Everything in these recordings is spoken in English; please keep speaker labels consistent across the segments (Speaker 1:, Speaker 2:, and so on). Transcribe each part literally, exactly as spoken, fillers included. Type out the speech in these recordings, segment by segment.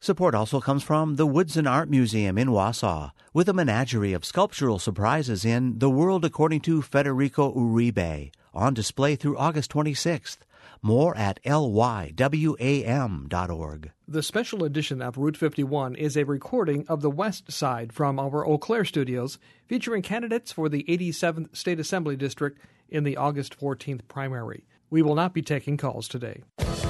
Speaker 1: Support also comes from the Woodson Art Museum in Wausau, with a menagerie of sculptural surprises in The World According to Federico Uribe, on display through August twenty-sixth. More at L Y W A M dot org.
Speaker 2: The special edition of Route fifty-one is a recording of the West Side from our Eau Claire studios, featuring candidates for the eighty-seventh State Assembly District in the August fourteenth primary. We will not be taking calls today.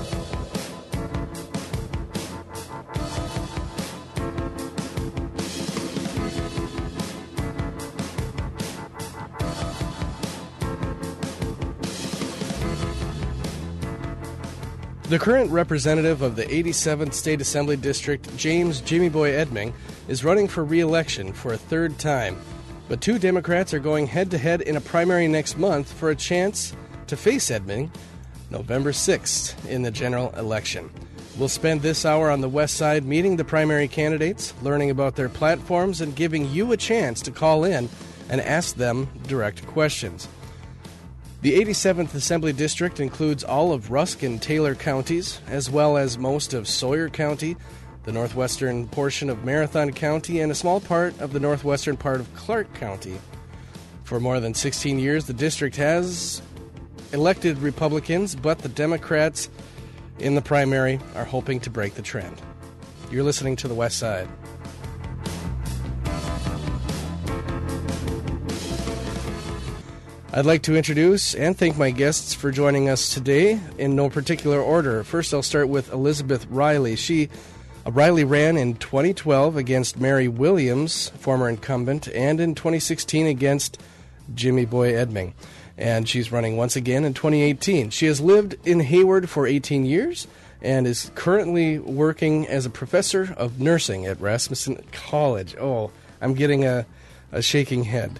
Speaker 3: The current representative of the eighty-seventh State Assembly District, James Jimmy Boy Edming, is running for re-election for a third time. But two Democrats are going head-to-head in a primary next month for a chance to face Edming November sixth in the general election. We'll spend this hour on the West Side meeting the primary candidates, learning about their platforms, and giving you a chance to call in and ask them direct questions. The eighty-seventh Assembly District includes all of Rusk and Taylor counties, as well as most of Sawyer County, the northwestern portion of Marathon County, and a small part of the northwestern part of Clark County. For more than sixteen years, the district has elected Republicans, but the Democrats in the primary are hoping to break the trend. You're listening to The West Side. I'd like to introduce and thank my guests for joining us today in no particular order. First, I'll start with Elizabeth Riley. She, uh, Riley ran in twenty twelve against Mary Williams, former incumbent, and in twenty sixteen against Jimmy Boy Edming. And she's running once again in twenty eighteen. She has lived in Hayward for eighteen years and is currently working as a professor of nursing at Rasmussen College. Oh, I'm getting a, a shaking head.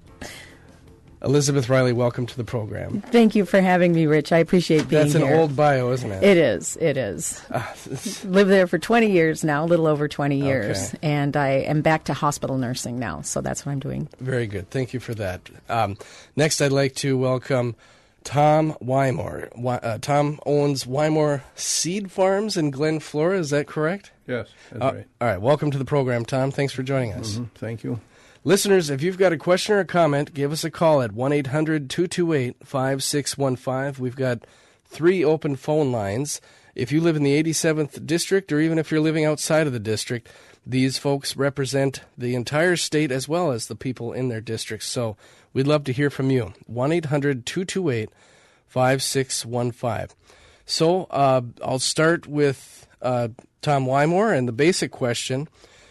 Speaker 3: Elizabeth Riley, welcome to the program.
Speaker 4: Thank you for having me, Rich. I appreciate being
Speaker 3: That's
Speaker 4: here.
Speaker 3: That's an old bio, isn't it?
Speaker 4: It is. It is. Uh, Lived there for twenty years now, a little over twenty years. Okay. And I am back to hospital nursing now, so that's what I'm doing.
Speaker 3: Very good. Thank you for that. Um, next, I'd like to welcome Tom Wymore. Uh, Tom owns Wymore Seed Farms in Glen Flora. Is that correct?
Speaker 5: Yes, that's
Speaker 3: uh,
Speaker 5: right.
Speaker 3: All right. Welcome to the program, Tom. Thanks for joining us.
Speaker 5: Mm-hmm. Thank you.
Speaker 3: Listeners, if you've got a question or a comment, give us a call at one eight hundred two two eight five six one five. We've got three open phone lines. If you live in the eighty-seventh District, or even if you're living outside of the district, these folks represent the entire state as well as the people in their districts. So we'd love to hear from you. one eight hundred two two eight five six one five. So uh, I'll start with uh, Tom Wymore, and the basic question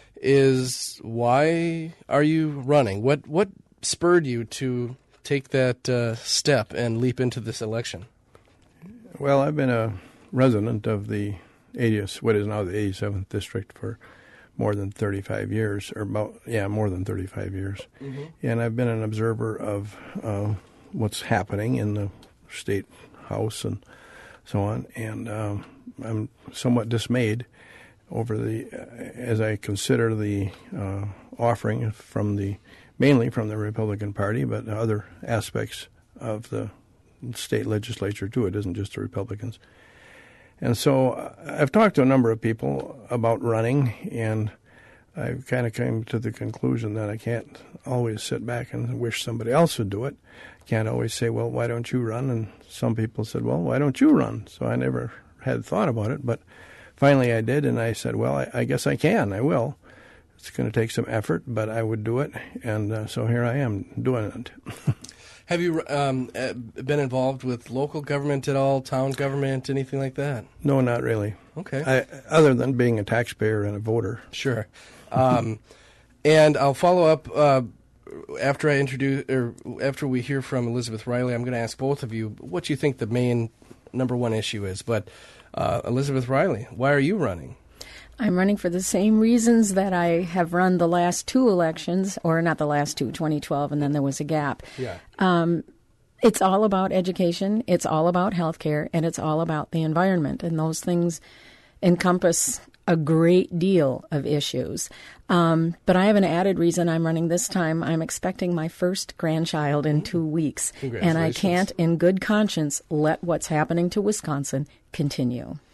Speaker 3: is, why are you running? What what spurred you to take that uh, step and leap into this election?
Speaker 5: Well, I've been a resident of the eightieth, what is now the eighty-seventh District for more than thirty-five years, or about, yeah, more than thirty-five years. Mm-hmm. And I've been an observer of uh, what's happening in the state house and so on. And um, I'm somewhat dismayed over the, uh, as I consider the uh, offering from the, mainly from the Republican Party, but other aspects of the state legislature too. It isn't just the Republicans. And so uh, I've talked to a number of people about running, and I've kind of come to the conclusion that I can't always sit back and wish somebody else would do it. Can't always say, well, why don't you run? And some people said, well, why don't you run? So I never had thought about it, but finally I did, and I said, well, I, I guess I can. I will. It's going to take some effort, but I would do it, and uh, so here I am doing it.
Speaker 3: Have you um, been involved with local government at all, town government, anything like that?
Speaker 5: No, not really.
Speaker 3: Okay.
Speaker 5: I, other than being a taxpayer and a voter.
Speaker 3: Sure. Um, and I'll follow up uh, after I introduce, or after we hear from Elizabeth Riley. I'm going to ask both of you what you think the main number one issue is. But uh, Elizabeth Riley, why are you running?
Speaker 4: I'm running for the same reasons that I have run the last two elections, or not the last two, twenty twelve, and then there was a gap.
Speaker 3: Yeah.
Speaker 4: Um, it's all about education, it's all about healthcare, and it's all about the environment, and those things encompass a great deal of issues. Um, but I have an added reason I'm running this time. I'm expecting my first grandchild in two weeks, and I can't, in good conscience, let what's happening to Wisconsin continue.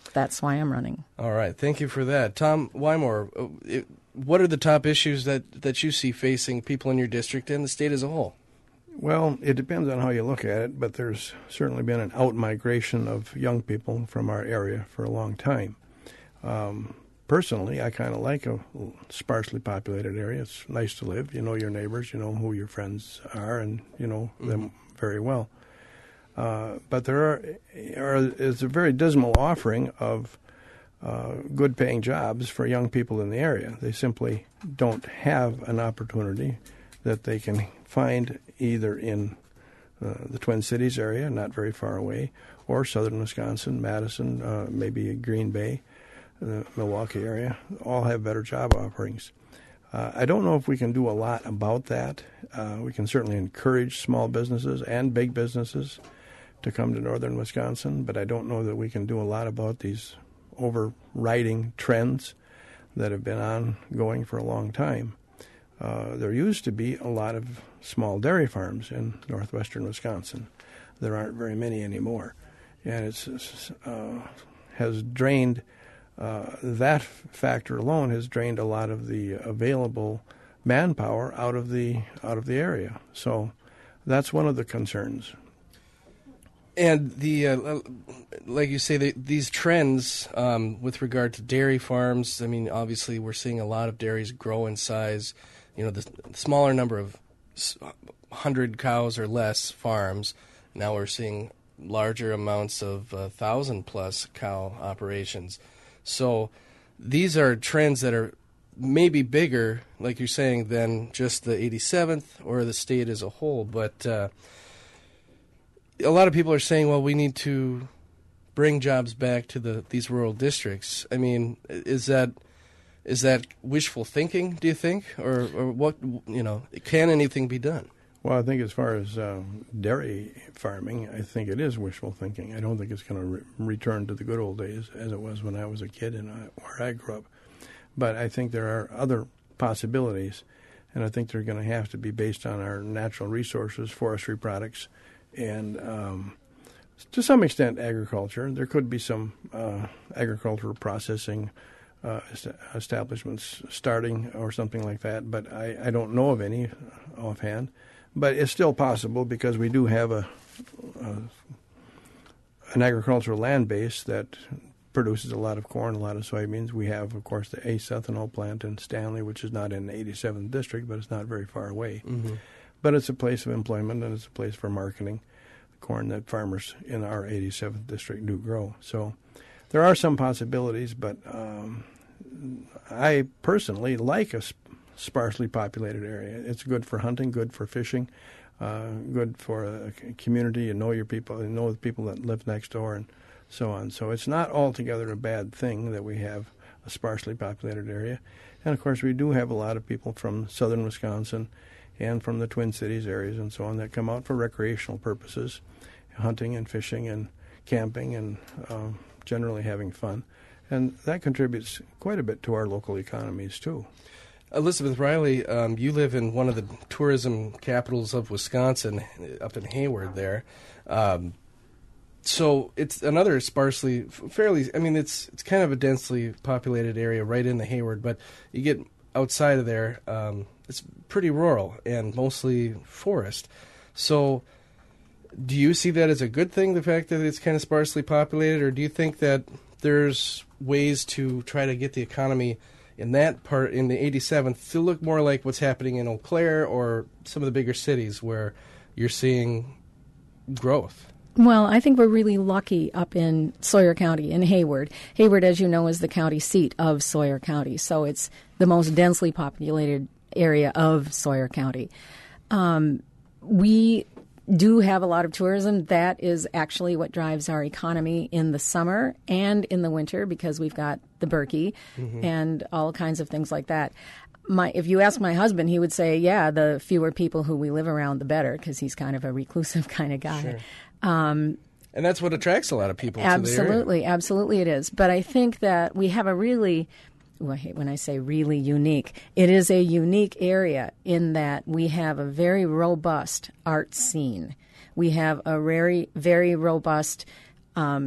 Speaker 4: that's why I'm running.
Speaker 3: All right. Thank you for that. Tom Wymore, uh, it, what are the top issues that, that you see facing people in your district and the state as a whole?
Speaker 5: Well, it depends on how you look at it, but there's certainly been an out-migration of young people from our area for a long time. Um, personally, I kind of like a sparsely populated area. It's nice to live. You know your neighbors, you know who your friends are, and you know mm-hmm. them very well. Uh, but there are, are is a very dismal offering of uh, good-paying jobs for young people in the area. They simply don't have an opportunity that they can find either in uh, the Twin Cities area, not very far away, or southern Wisconsin, Madison, uh, maybe Green Bay, the Milwaukee area, all have better job offerings. Uh, I don't know if we can do a lot about that. Uh, we can certainly encourage small businesses and big businesses to come to northern Wisconsin, but I don't know that we can do a lot about these overriding trends that have been ongoing for a long time. Uh, there used to be a lot of small dairy farms in northwestern Wisconsin. There aren't very many anymore. And it's uh, has drained, uh, that factor alone has drained a lot of the available manpower out of the out of the area. So that's one of the concerns.
Speaker 3: And the uh, like you say, the, these trends um, with regard to dairy farms, I mean, obviously we're seeing a lot of dairies grow in size. You know, the smaller number of one hundred cows or less farms. Now we're seeing larger amounts of one thousand plus cow operations. So these are trends that are maybe bigger, like you're saying, than just the eighty-seventh or the state as a whole. But uh, a lot of people are saying, well, we need to bring jobs back to the these rural districts. I mean, is that... Is that wishful thinking, do you think? Or, or what, you know, can anything be done?
Speaker 5: Well, I think as far as uh, dairy farming, I think it is wishful thinking. I don't think it's going to re- return to the good old days as it was when I was a kid and I, where I grew up. But I think there are other possibilities, and I think they're going to have to be based on our natural resources, forestry products, and um, to some extent agriculture. There could be some uh, agricultural processing Uh, establishments starting or something like that, but I, I don't know of any offhand. But it's still possible because we do have a, a an agricultural land base that produces a lot of corn, a lot of soybeans. We have, of course, the Ace ethanol plant in Stanley, which is not in the eighty-seventh district, but it's not very far away. Mm-hmm. But it's a place of employment and it's a place for marketing the corn that farmers in our eighty-seventh district do grow. So there are some possibilities, but um, I personally like a sp- sparsely populated area. It's good for hunting, good for fishing, uh, good for a community. You know your people, you know the people that live next door, and so on. So it's not altogether a bad thing that we have a sparsely populated area. And, of course, we do have a lot of people from southern Wisconsin and from the Twin Cities areas and so on that come out for recreational purposes, hunting and fishing and camping and uh, generally having fun. And that contributes quite a bit to our local economies, too.
Speaker 3: Elizabeth Riley, um, you live in one of the tourism capitals of Wisconsin, up in Hayward there. Um, so it's another sparsely, fairly, I mean, it's it's kind of a densely populated area right in the Hayward, but you get outside of there, um, it's pretty rural and mostly forest. So do you see that as a good thing, the fact that it's kind of sparsely populated, or do you think that there's ways to try to get the economy in that part, in the eighty-seventh, to look more like what's happening in Eau Claire or some of the bigger cities where you're seeing growth?
Speaker 4: Well, I think we're really lucky up in Sawyer County, in Hayward. Hayward, as you know, is the county seat of Sawyer County, so it's the most densely populated area of Sawyer County. Um, we do have a lot of tourism. That is actually what drives our economy in the summer and in the winter, because we've got the Berkey mm-hmm. and all kinds of things like that. My, if you ask my husband, he would say, yeah, the fewer people who we live around, the better, because he's kind of a reclusive kind of guy.
Speaker 3: Sure. Um, and that's what attracts a lot of people
Speaker 4: absolutely,
Speaker 3: to the area.
Speaker 4: Absolutely, absolutely it is. But I think that we have a really, well, when I say really unique, it is a unique area in that we have a very robust art scene. We have a very, very robust um,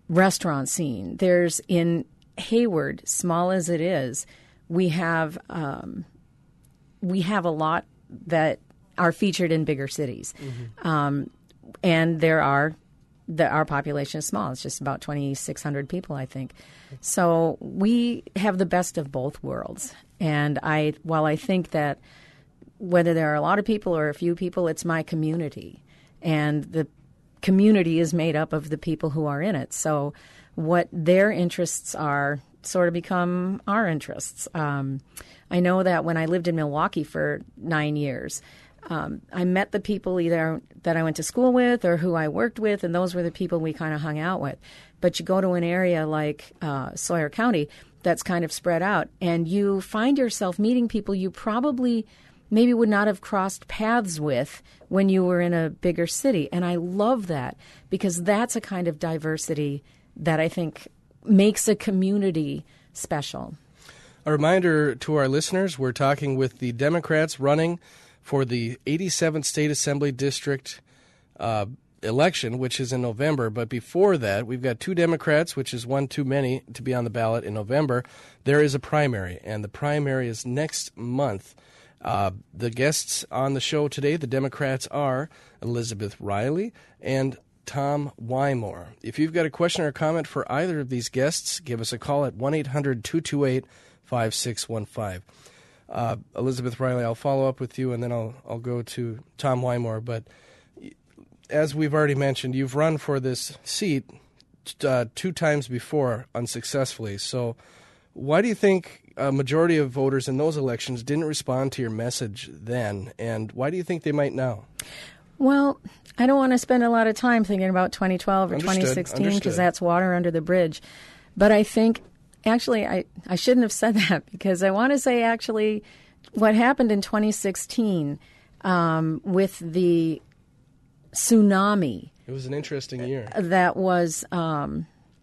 Speaker 4: restaurant scene. There's in Hayward, small as it is, we have um, we have a lot that are featured in bigger cities, mm-hmm. um, and there are the, our population is small. It's just about twenty-six hundred people, I think. So we have the best of both worlds. And I, while I think that whether there are a lot of people or a few people, it's my community, and the community is made up of the people who are in it. So what their interests are sort of become our interests. Um, I know that when I lived in Milwaukee for nine years, um, I met the people either that I went to school with or who I worked with, and those were the people we kind of hung out with. But you go to an area like uh, Sawyer County that's kind of spread out, and you find yourself meeting people you probably maybe would not have crossed paths with when you were in a bigger city. And I love that, because that's a kind of diversity that I think makes a community special.
Speaker 3: A reminder to our listeners, we're talking with the Democrats running for the eighty-seventh State Assembly District uh, election, which is in November. But before that, we've got two Democrats, which is one too many to be on the ballot in November. There is a primary, and the primary is next month. Uh, the guests on the show today, the Democrats, are Elizabeth Riley and Tom Wymore. If you've got a question or comment for either of these guests, give us a call at one eight hundred two two eight five six one five. Uh, Elizabeth Riley, I'll follow up with you, and then I'll I'll go to Tom Wymore. But as we've already mentioned, you've run for this seat uh, two times before unsuccessfully. So why do you think a majority of voters in those elections didn't respond to your message then, and why do you think they might now?
Speaker 4: Well, I don't want to spend a lot of time thinking about twenty twelve or
Speaker 3: Understood.
Speaker 4: twenty sixteen, because
Speaker 3: Understood.
Speaker 4: that's water under the bridge. But I think, actually, I, I shouldn't have said that, because I want to say, actually, what happened in twenty sixteen um, with the tsunami.
Speaker 3: It was an interesting year.
Speaker 4: That was um,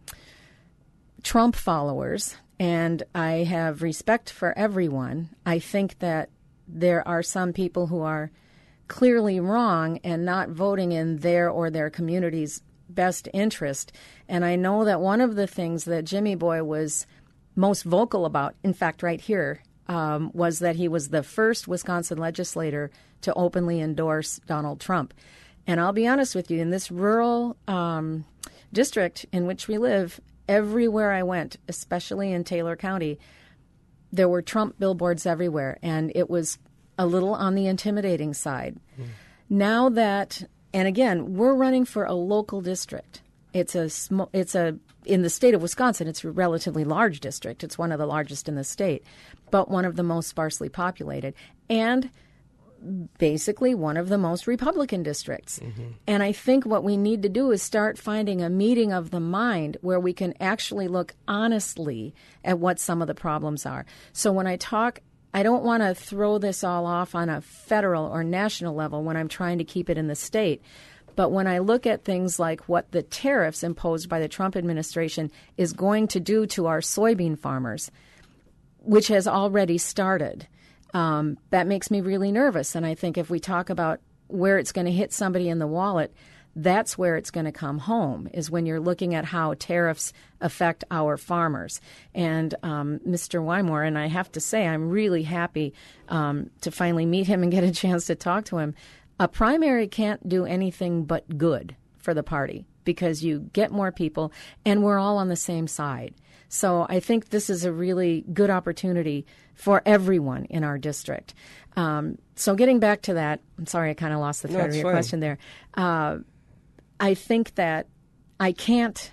Speaker 4: Trump followers. And I have respect for everyone. I think that there are some people who are clearly wrong and not voting in their or their community's best interest. And I know that one of the things that Jimmy Boy was most vocal about, in fact, right here, um, was that he was the first Wisconsin legislator to openly endorse Donald Trump. And I'll be honest with you, in this rural um, district in which we live, everywhere I went, especially in Taylor County, there were Trump billboards everywhere, and it was a little on the intimidating side. Mm. Now that, and again, we're running for a local district. It's a sm- it's a in the state of Wisconsin, it's a relatively large district. It's one of the largest in the state, but one of the most sparsely populated, and basically one of the most Republican districts. Mm-hmm. And I think what we need to do is start finding a meeting of the mind where we can actually look honestly at what some of the problems are. So when I talk, I don't want to throw this all off on a federal or national level when I'm trying to keep it in the state. But when I look at things like what the tariffs imposed by the Trump administration is going to do to our soybean farmers, which has already started, Um, that makes me really nervous. And I think if we talk about where it's going to hit somebody in the wallet, that's where it's going to come home, is when you're looking at how tariffs affect our farmers. And um, Mister Wymore, and I have to say, I'm really happy um, to finally meet him and get a chance to talk to him. A primary can't do anything but good for the party, because you get more people, and we're all on the same side. So I think this is a really good opportunity for everyone in our district. Um, so getting back to that, I'm sorry I kind of lost the thread
Speaker 3: no,
Speaker 4: of your
Speaker 3: fine.
Speaker 4: question there. Uh, I think that I can't,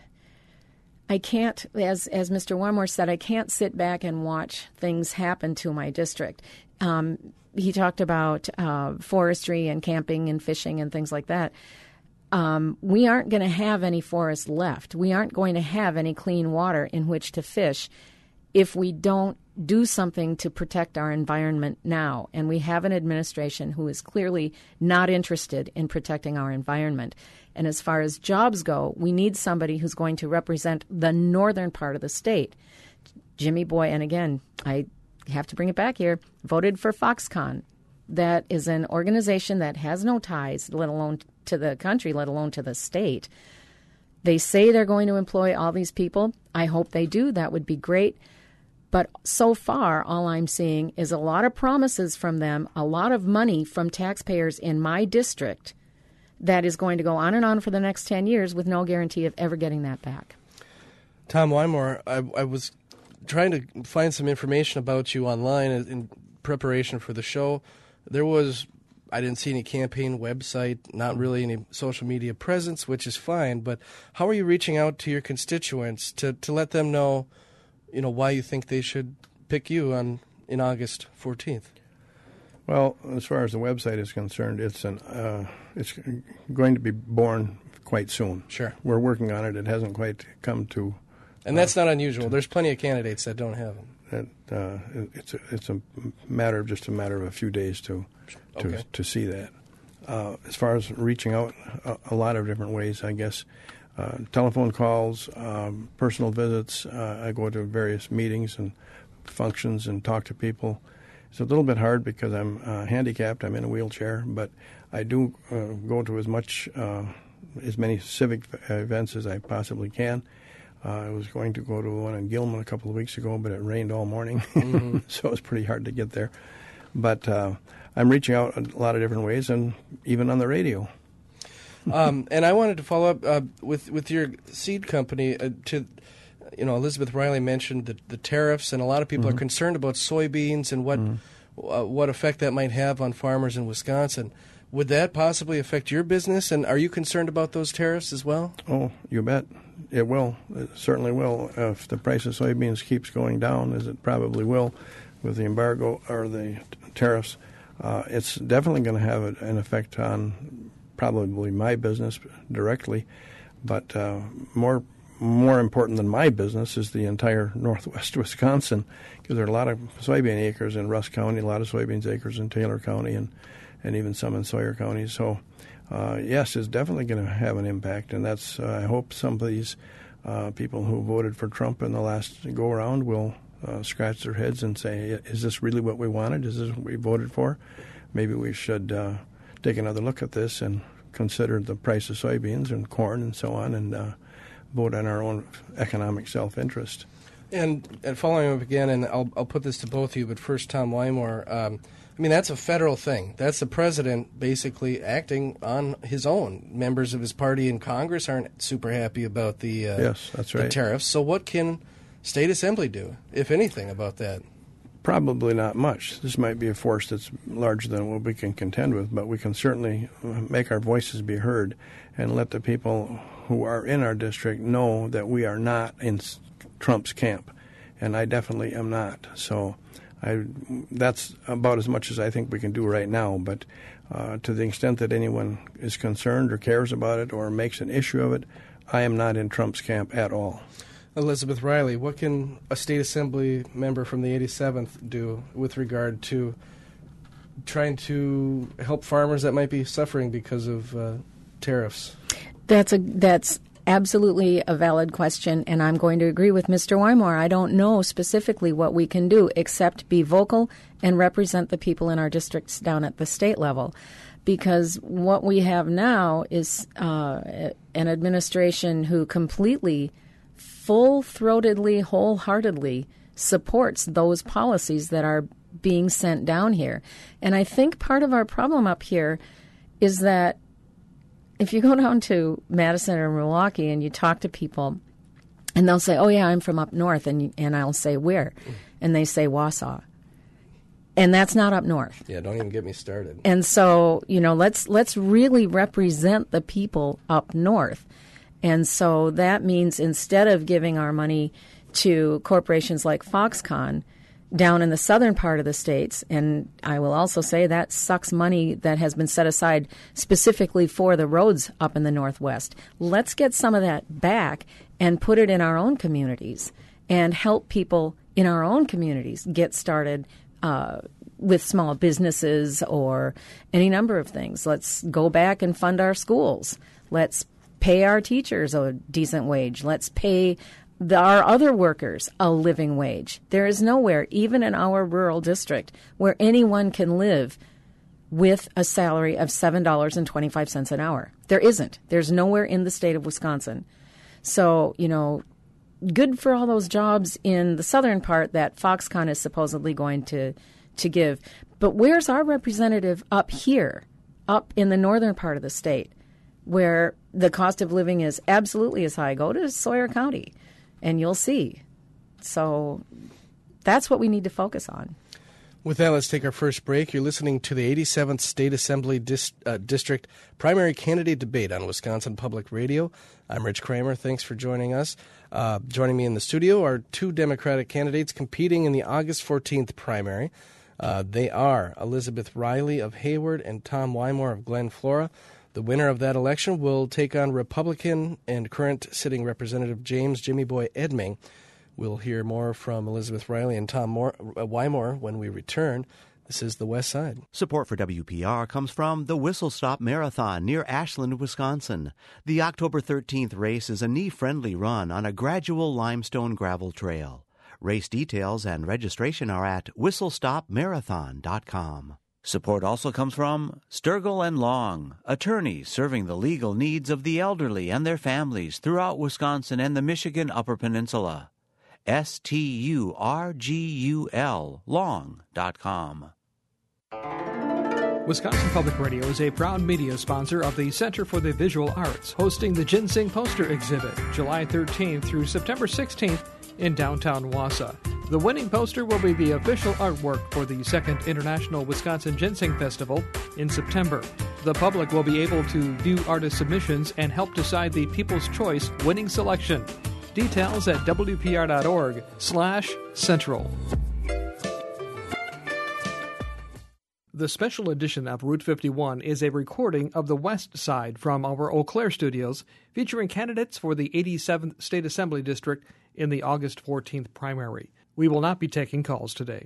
Speaker 4: I can't, as as Mister Wymore said, I can't sit back and watch things happen to my district. Um, he talked about uh, forestry and camping and fishing and things like that. Um, we aren't going to have any forest left. We aren't going to have any clean water in which to fish if we don't do something to protect our environment now. And we have an administration who is clearly not interested in protecting our environment. And as far as jobs go, we need somebody who's going to represent the northern part of the state. Jimmy Boy, and again, I have to bring it back here, voted for Foxconn. That is an organization that has no ties, let alone to the country, let alone to the state. They say they're going to employ all these people. I hope they do. That would be great. But so far, all I'm seeing is a lot of promises from them, a lot of money from taxpayers in my district that is going to go on and on for the next ten years with no guarantee of ever getting that back.
Speaker 3: Tom Wymore, I, I was trying to find some information about you online in preparation for the show. There was, I didn't see any campaign website, not really any social media presence, which is fine. But how are you reaching out to your constituents to, to let them know, you know, why you think they should pick you on in August fourteenth?
Speaker 5: Well, as far as the website is concerned, it's an uh, it's going to be born quite soon.
Speaker 3: Sure,
Speaker 5: we're working on it. It hasn't quite come to,
Speaker 3: and that's uh, not unusual. There's plenty of candidates that don't have them.
Speaker 5: That uh, it's a, it's a matter of just a matter of a few days to to
Speaker 3: okay.
Speaker 5: to see that. Uh, as far as reaching out, a, a lot of different ways, I guess. Uh, telephone calls, um, personal visits. Uh, I go to various meetings and functions and talk to people. It's a little bit hard because I'm uh, handicapped. I'm in a wheelchair, but I do uh, go to as much, uh, as many civic events as I possibly can. Uh, I was going to go to one in Gilman a couple of weeks ago, but it rained all morning, mm-hmm. so it's pretty hard to get there. But uh, I'm reaching out a lot of different ways, and even on the radio.
Speaker 3: um, and I wanted to follow up uh, with with your seed company. Uh, to you know, Elizabeth Riley mentioned the, the tariffs, and a lot of people mm-hmm. are concerned about soybeans and what mm-hmm. uh, what effect that might have on farmers in Wisconsin. Would that possibly affect your business? And are you concerned about those tariffs as well?
Speaker 5: Oh, you bet. It will. It certainly will. If the price of soybeans keeps going down, as it probably will, with the embargo or the t- tariffs, uh, it's definitely going to have a, an effect on probably my business directly. But uh, more more important than my business is the entire northwest Wisconsin, because there are a lot of soybean acres in Rusk County, a lot of soybeans acres in Taylor County, and, and even some in Sawyer County. So, uh, yes, it's definitely going to have an impact, and that's uh, I hope some of these uh, people who voted for Trump in the last go-around will uh, scratch their heads and say, is this really what we wanted? Is this what we voted for? Maybe we should uh, take another look at this and consider the price of soybeans and corn and so on, and uh, vote on our own economic self-interest.
Speaker 3: And, and following up again, and I'll, I'll put this to both of you, but first Tom Wymore, um, I mean, that's a federal thing. That's the president basically acting on his own. Members of his party in Congress aren't super happy about the, uh,
Speaker 5: yes, that's right.
Speaker 3: the tariffs. So what can State Assembly do, if anything, about that?
Speaker 5: Probably not much. This might be a force that's larger than what we can contend with, but we can certainly make our voices be heard and let the people who are in our district know that we are not in Trump's camp, and I definitely am not. So I, that's about as much as I think we can do right now, but uh, to the extent that anyone is concerned or cares about it or makes an issue of it, I am not in Trump's camp at all.
Speaker 3: Elizabeth Riley, what can a State Assembly member from the eighty-seventh do with regard to trying to help farmers that might be suffering because of uh, tariffs?
Speaker 4: That's a that's absolutely a valid question, and I'm going to agree with Mister Wymore. I don't know specifically what we can do except be vocal and represent the people in our districts down at the state level, because what we have now is uh, an administration who completely, full-throatedly, wholeheartedly supports those policies that are being sent down here. And I think part of our problem up here is that if you go down to Madison or Milwaukee and you talk to people, and they'll say, oh, yeah, I'm from up north, and and I'll say, where? And they say Wausau. And that's not up north.
Speaker 3: Yeah, don't even get me started.
Speaker 4: And so, you know, let's let's really represent the people up north. And so that means instead of giving our money to corporations like Foxconn down in the southern part of the states, and I will also say that sucks money that has been set aside specifically for the roads up in the Northwest. Let's get some of that back and put it in our own communities and help people in our own communities get started uh, with small businesses or any number of things. Let's go back and fund our schools. Let's pay our teachers a decent wage. Let's pay the, our other workers a living wage. There is nowhere, even in our rural district, where anyone can live with a salary of seven dollars and twenty-five cents an hour. There isn't. There's nowhere in the state of Wisconsin. So, you know, good for all those jobs in the southern part that Foxconn is supposedly going to, to give. But where's our representative up here, up in the northern part of the state, where the cost of living is absolutely as high? Go to Sawyer County, and you'll see. So that's what we need to focus on.
Speaker 3: With that, let's take our first break. You're listening to the eighty-seventh State Assembly Dis- uh, District Primary Candidate Debate on Wisconsin Public Radio. I'm Rich Kramer. Thanks for joining us. Uh, joining me in the studio are two Democratic candidates competing in the August fourteenth primary. Uh, they are Elizabeth Riley of Hayward and Tom Wymore of Glen Flora. The winner of that election will take on Republican and current sitting Representative James Jimmy Boy Edming. We'll hear more from Elizabeth Riley and Tom Moore, uh, Wymore when we return. This is the West Side.
Speaker 1: Support for W P R comes from the Whistle Stop Marathon near Ashland, Wisconsin. The October thirteenth race is a knee-friendly run on a gradual limestone gravel trail. Race details and registration are at whistle stop marathon dot com. Support also comes from Sturgill and Long, attorneys serving the legal needs of the elderly and their families throughout Wisconsin and the Michigan Upper Peninsula. S T U R G U L, long dot com.
Speaker 2: Wisconsin Public Radio is a proud media sponsor of the Center for the Visual Arts, hosting the Ginseng Poster Exhibit July thirteenth through September sixteenth in downtown Wausau. The winning poster will be the official artwork for the second International Wisconsin Ginseng Festival in September. The public will be able to view artist submissions and help decide the People's Choice winning selection. Details at W P R dot org slash central. The special edition of Route fifty-one is a recording of the West Side from our Eau Claire studios, featuring candidates for the eighty-seventh State Assembly District in the August fourteenth primary. We will not be taking calls today.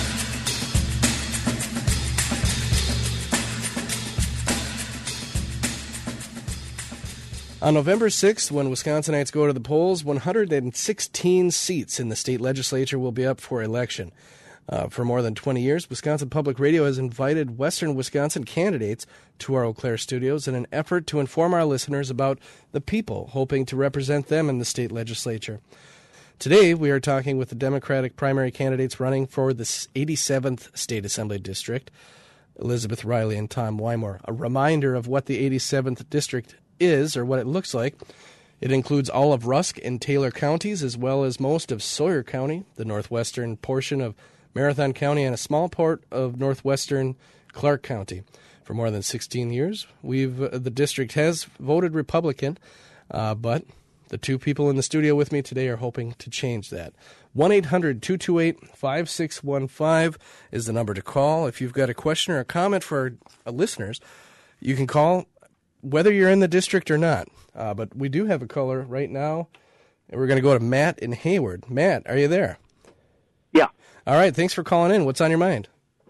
Speaker 3: On November sixth, when Wisconsinites go to the polls, one hundred sixteen seats in the state legislature will be up for election. Uh, for more than twenty years, Wisconsin Public Radio has invited Western Wisconsin candidates to our Eau Claire studios in an effort to inform our listeners about the people hoping to represent them in the state legislature. Today, we are talking with the Democratic primary candidates running for the eighty-seventh State Assembly District, Elizabeth Riley and Tom Wymore. A reminder of what the eighty-seventh District is, or what it looks like. It includes all of Rusk and Taylor counties, as well as most of Sawyer County, the northwestern portion of Marathon County, and a small part of northwestern Clark County. For more than sixteen years, we've uh, the district has voted Republican, uh, but the two people in the studio with me today are hoping to change that. one eight hundred two two eight five six one five is the number to call. If you've got a question or a comment for our uh, listeners, you can call whether you're in the district or not. Uh, but we do have a caller right now, and we're going to go to Matt in Hayward. Matt, are you there?
Speaker 6: Yeah.
Speaker 3: All right, thanks for calling in. What's on your mind?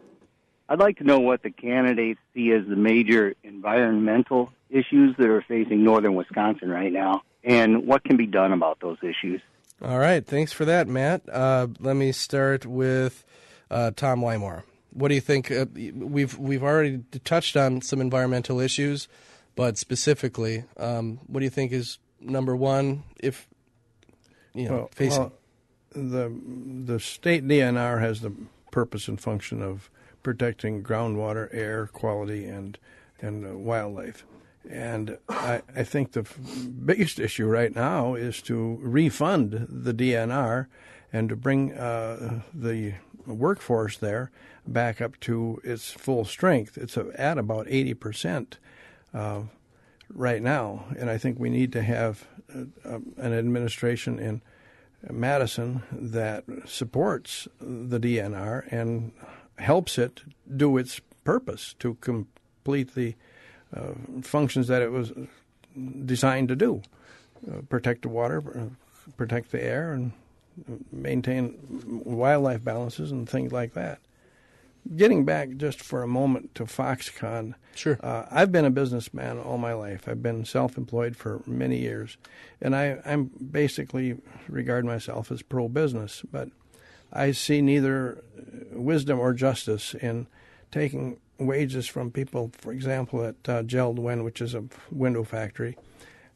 Speaker 6: I'd like to know what the candidates see as the major environmental issues that are facing northern Wisconsin right now, and what can be done about those issues.
Speaker 3: All right, thanks for that, Matt. Uh, let me start with uh, Tom Wymore. What do you think? Uh, we've we've already touched on some environmental issues, but specifically, um, what do you think is number one if, you know,
Speaker 5: well,
Speaker 3: facing...
Speaker 5: Well, the, the state D N R has the purpose and function of protecting groundwater, air quality, and, and uh, wildlife. And I, I think the f- biggest issue right now is to refund the D N R and to bring uh, the workforce there back up to its full strength. It's at about eighty percent uh, right now. And I think we need to have uh, an administration in Madison that supports the D N R and helps it do its purpose to complete the uh, functions that it was designed to do, uh, protect the water, uh, protect the air, and maintain wildlife balances and things like that. Getting back just for a moment to Foxconn,
Speaker 3: Sure.
Speaker 5: Uh, I've been a businessman all my life. I've been self-employed for many years, and I, I'm basically regard myself as pro-business, but I see neither wisdom or justice in taking wages from people, for example, at uh, Jeld-Wen, which is a window factory,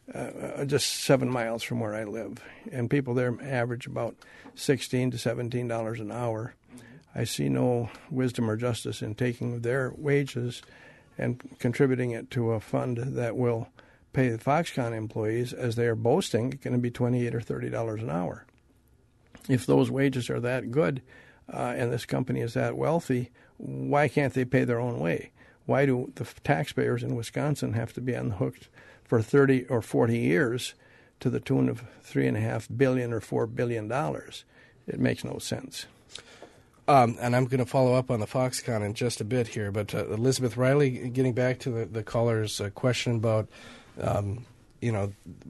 Speaker 5: uh, just seven miles from where I live, and people there average about sixteen to seventeen dollars an hour. I see no wisdom or justice in taking their wages and contributing it to a fund that will pay the Foxconn employees, as they are boasting, it's going to be twenty-eight or thirty dollars an hour. If those wages are that good uh, and this company is that wealthy, why can't they pay their own way? Why do the taxpayers in Wisconsin have to be on the hook for thirty or forty years to the tune of three and a half billion or four billion dollars? It makes no sense.
Speaker 3: Um, and I'm going to follow up on the Foxconn in just a bit here, but uh, Elizabeth Riley, getting back to the, the caller's uh, question about, um, you know,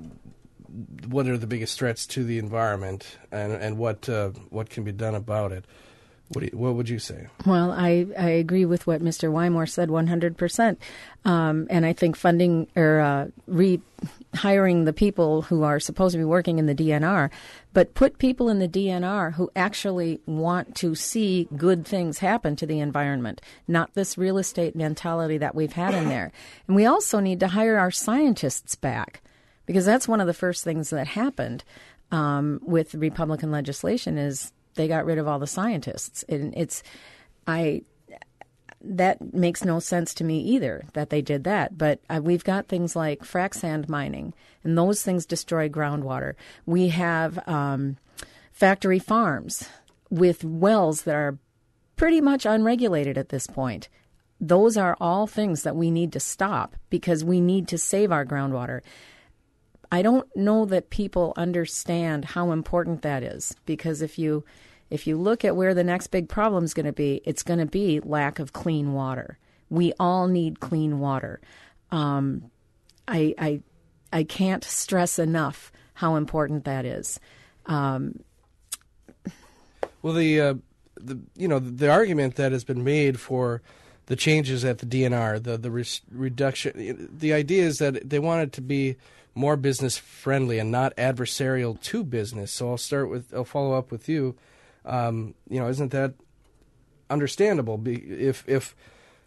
Speaker 3: what are the biggest threats to the environment, and and what uh, what can be done about it? What do you, what would you say?
Speaker 4: Well, I, I agree with what Mister Wymore said one hundred percent. Um, and I think funding or uh, re-hiring the people who are supposed to be working in the D N R, but put people in the D N R who actually want to see good things happen to the environment, not this real estate mentality that we've had in there. And we also need to hire our scientists back, because that's one of the first things that happened um, with Republican legislation is they got rid of all the scientists. And it's, I, that makes no sense to me either that they did that. But uh, we've got things like frac sand mining, and those things destroy groundwater. We have um, factory farms with wells that are pretty much unregulated at this point. Those are all things that we need to stop because we need to save our groundwater. I don't know that people understand how important that is, because if you if you look at where the next big problem is going to be, it's going to be lack of clean water. We all need clean water. Um, I, I I can't stress enough how important that is. Um,
Speaker 3: well, the uh, the you know the argument that has been made for the changes at the D N R, the the re- reduction, the idea is that they want it to be more business friendly and not adversarial to business. So I'll start with, I'll follow up with you. Um, you know, isn't that understandable? Be, if, if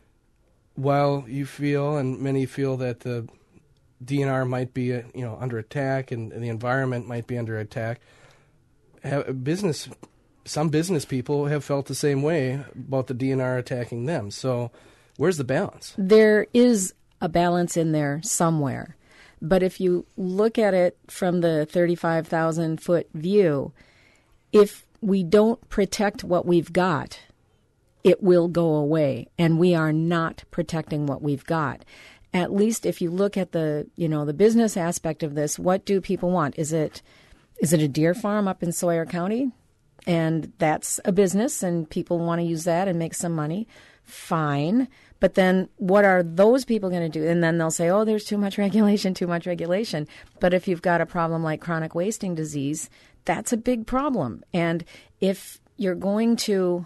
Speaker 3: while you feel and many feel that the D N R might be, uh, you know, under attack and, and the environment might be under attack, have business, some business people have felt the same way about the D N R attacking them. So where's the balance?
Speaker 4: There is a balance in there somewhere. But if you look at it from the thirty-five thousand foot view, if we don't protect what we've got, it will go away. And we are not protecting what we've got. At least if you look at the, you know, the business aspect of this, what do people want? Is it is it a deer farm up in Sawyer County? And that's a business and people want to use that and make some money. Fine. But then what are those people going to do? And then they'll say, oh, there's too much regulation, too much regulation. But if you've got a problem like chronic wasting disease, that's a big problem. And if you're going to,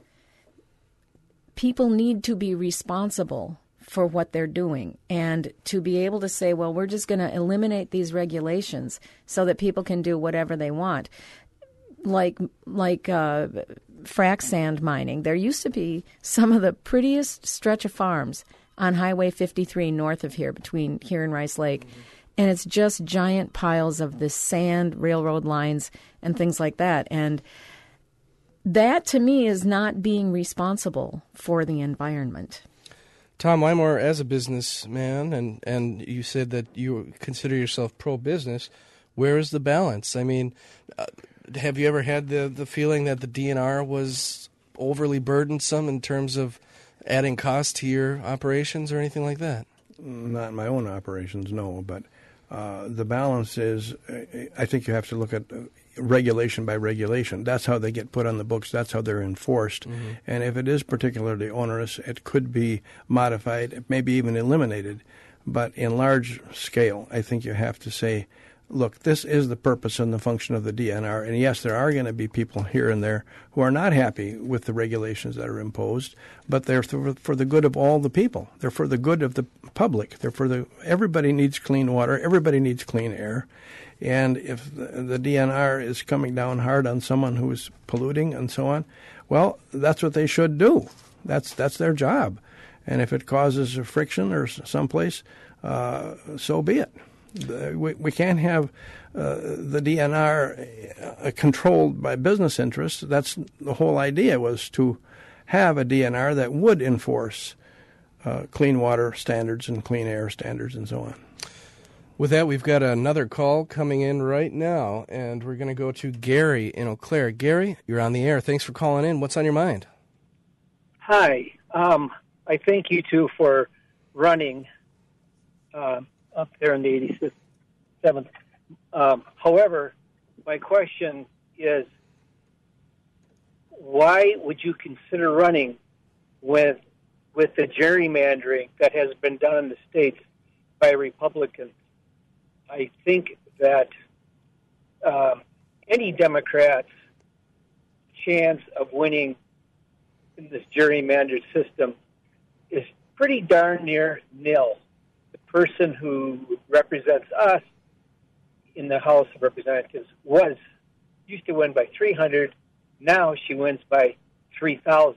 Speaker 4: people need to be responsible for what they're doing and to be able to say, well, we're just going to eliminate these regulations so that people can do whatever they want. Like, like, uh, frac sand mining. There used to be some of the prettiest stretch of farms on Highway fifty-three north of here, between here and Rice Lake. Mm-hmm. And it's just giant piles of this sand, railroad lines, and things like that. And that, to me, is not being responsible for the environment.
Speaker 3: Tom Wymore, as a businessman, and, and you said that you consider yourself pro-business, where is the balance? I mean, uh, have you ever had the, the feeling that the D N R was overly burdensome in terms of adding cost to your operations or anything like that?
Speaker 5: Not in my own operations, no. But uh, the balance is, I think you have to look at regulation by regulation. That's how they get put on the books. That's how they're enforced. Mm-hmm. And if it is particularly onerous, it could be modified, maybe even eliminated. But in large scale, I think you have to say, look, this is the purpose and the function of the D N R. And yes, there are going to be people here and there who are not happy with the regulations that are imposed, but they're for the good of all the people. They're for the good of the public. They're for the, everybody needs clean water. Everybody needs clean air. And if the, the D N R is coming down hard on someone who is polluting and so on, well, that's what they should do. That's, that's their job. And if it causes a friction or someplace, uh, so be it. The, we, we can't have uh, the D N R uh, controlled by business interests. That's the whole idea, was to have a D N R that would enforce uh, clean water standards and clean air standards and so on.
Speaker 3: With that, we've got another call coming in right now, and we're going to go to Gary in Eau Claire. Gary, you're on the air. Thanks for calling in. What's on your mind?
Speaker 7: Hi. Um, I thank you two for running uh, up there in the eighty-seventh. Um, however, my question is, why would you consider running with with the gerrymandering that has been done in the states by Republicans? I think that um, any Democrat's chance of winning in this gerrymandered system is pretty darn near nil. The person who represents us in the House of Representatives was used to win by three hundred. Now she wins by three thousand.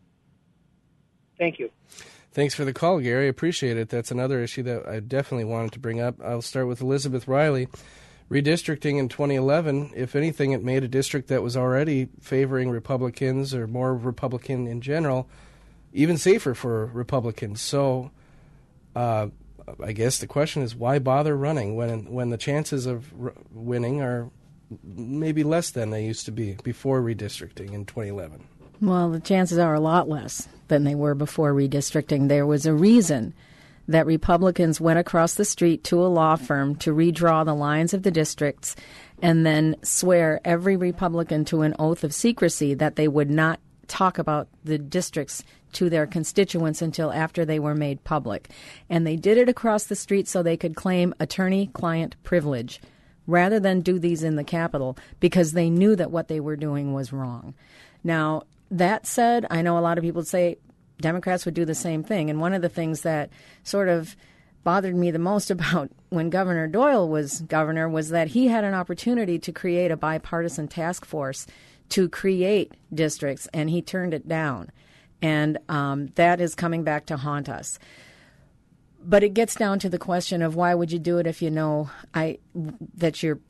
Speaker 7: Thank you.
Speaker 3: Thanks for the call, Gary. Appreciate it. That's another issue that I definitely wanted to bring up. I'll start with Elizabeth Riley. Redistricting in twenty eleven, if anything, it made a district that was already favoring Republicans or more Republican in general even safer for Republicans. So uh, I guess the question is, why bother running when when the chances of r- winning are maybe less than they used to be before redistricting in twenty eleven?
Speaker 4: Well, the chances are a lot less than they were before redistricting. There was a reason that Republicans went across the street to a law firm to redraw the lines of the districts and then swear every Republican to an oath of secrecy that they would not talk about the districts to their constituents until after they were made public. And they did it across the street so they could claim attorney-client privilege rather than do these in the Capitol, because they knew that what they were doing was wrong. Now, that said, I know a lot of people say Democrats would do the same thing. And one of the things that sort of bothered me the most about when Governor Doyle was governor was that he had an opportunity to create a bipartisan task force to create districts, and he turned it down. And um, that is coming back to haunt us. But it gets down to the question of, why would you do it if you know I that you're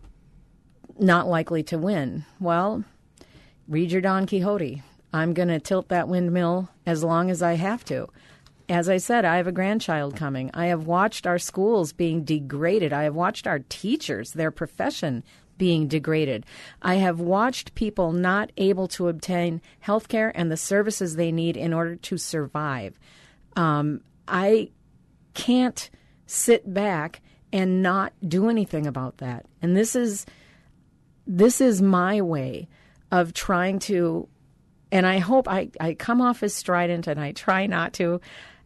Speaker 4: not likely to win? Well, read your Don Quixote. I'm going to tilt that windmill as long as I have to. As I said, I have a grandchild coming. I have watched our schools being degraded. I have watched our teachers, their profession, being degraded. I have watched people not able to obtain health care and the services they need in order to survive. Um, I can't sit back and not do anything about that. And this is this is my way of trying to, and I hope I, I come off as strident, and I try not to.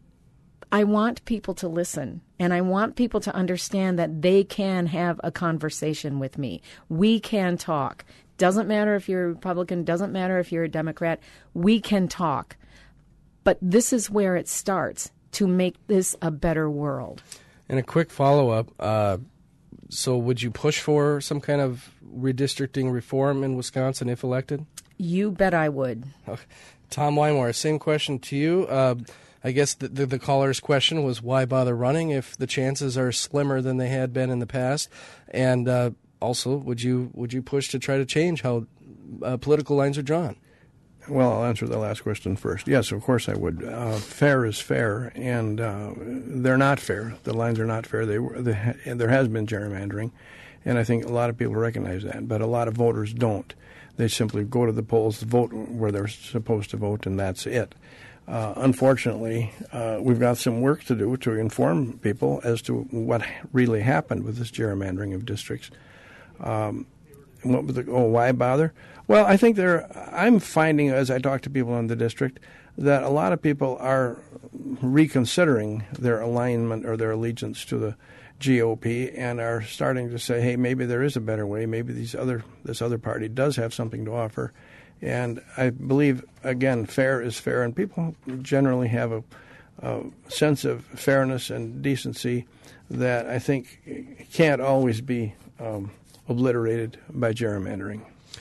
Speaker 4: I want people to listen, and I want people to understand that they can have a conversation with me. We can talk. Doesn't matter if you're a Republican, doesn't matter if you're a Democrat. We can talk. But this is where it starts, to make this a better world.
Speaker 3: And a quick follow-up. Uh, so would you push for some kind of redistricting reform in Wisconsin if elected?
Speaker 4: You bet I would.
Speaker 3: Tom Wymore, same question to you. Uh, I guess the, the, the caller's question was, why bother running if the chances are slimmer than they had been in the past? And uh, also, would you would you push to try to change how uh, political lines are drawn?
Speaker 5: Well, I'll answer the last question first. Yes, of course I would. Uh, fair is fair, and uh, they're not fair. The lines are not fair. They were, they, and there has been gerrymandering, and I think a lot of people recognize that, but a lot of voters don't. They simply go to the polls to vote where they're supposed to vote, and that's it. Uh, unfortunately, uh, we've got some work to do to inform people as to what really happened with this gerrymandering of districts. Um, what was the, oh, why bother? Well, I think there. I'm finding, as I talk to people in the district, that a lot of people are reconsidering their alignment or their allegiance to the G O P and are starting to say, hey, maybe there is a better way. Maybe these other this other party does have something to offer. And I believe, again, fair is fair, and people generally have a, a sense of fairness and decency that I think can't always be um, obliterated by gerrymandering.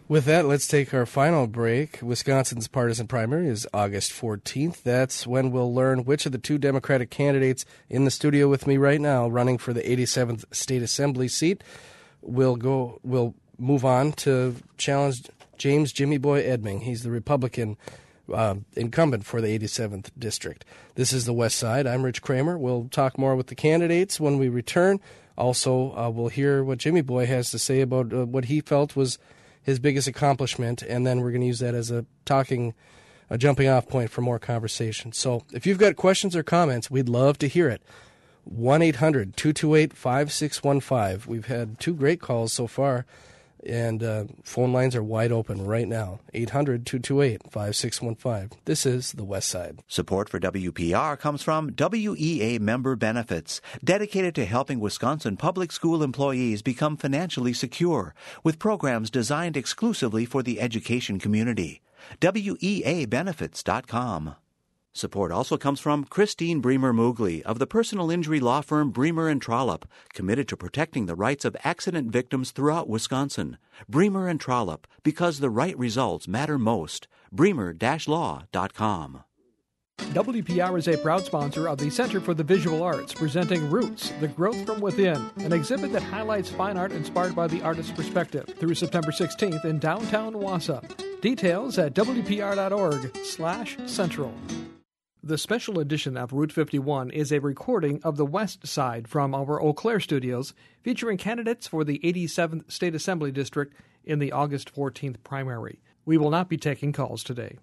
Speaker 3: With that, let's take our final break. Wisconsin's partisan primary is August fourteenth. That's when we'll learn which of the two Democratic candidates in the studio with me right now running for the eighty-seventh State Assembly seat will go. will move on to challenge James Jimmy Boy Edming. He's the Republican uh, incumbent for the eighty-seventh District. This is the West Side. I'm Rich Kramer. We'll talk more with the candidates when we return. Also, uh, we'll hear what Jimmy Boy has to say about uh, what he felt was his biggest accomplishment, and then we're going to use that as a talking, a jumping off point for more conversation. So if you've got questions or comments, we'd love to hear it. one eight hundred two two eight five six one five. We've had two great calls so far, and uh, phone lines are wide open right now. eight hundred two two eight five six one five. This is the West Side.
Speaker 1: Support for W P R comes from W E A Member Benefits, dedicated to helping Wisconsin public school employees become financially secure, with programs designed exclusively for the education community. W E A benefits dot com. Support also comes from Christine Bremer-Moogly of the personal injury law firm Bremer and Trollope, committed to protecting the rights of accident victims throughout Wisconsin. Bremer and Trollope, because the right results matter most. bremer dash law dot com.
Speaker 2: W P R is a proud sponsor of the Center for the Visual Arts, presenting Roots, The Growth from Within, an exhibit that highlights fine art inspired by the artist's perspective, through September sixteenth in downtown Wausau. Details at w p r dot org slash central. The special edition of Route fifty-one is a recording of the West Side from our Eau Claire studios, featuring candidates for the eighty-seventh State Assembly District in the August fourteenth primary. We will not be taking calls today.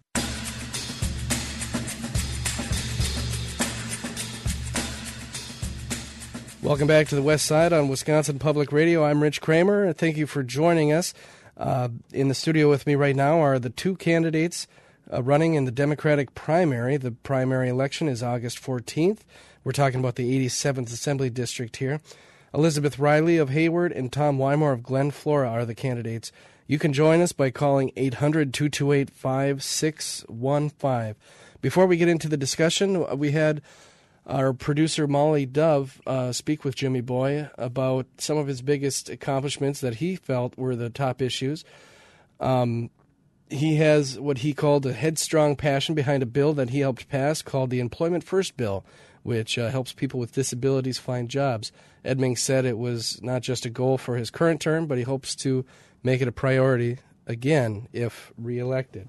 Speaker 3: Welcome back to the West Side on Wisconsin Public Radio. I'm Rich Kramer. Thank you for joining us. Uh, in the studio with me right now are the two candidates Uh, running in the Democratic primary. The primary election is August fourteenth. We're talking about the eighty-seventh Assembly District here. Elizabeth Riley of Hayward and Tom Wymore of Glen Flora are the candidates. You can join us by calling eight hundred two two eight five six one five. Before we get into the discussion, we had our producer Molly Dove uh, speak with Jimmy Boy about some of his biggest accomplishments that he felt were the top issues. Um, He has what he called a headstrong passion behind a bill that he helped pass called the Employment First Bill, which uh, helps people with disabilities find jobs. Edming said it was not just a goal for his current term, but he hopes to make it a priority again if reelected.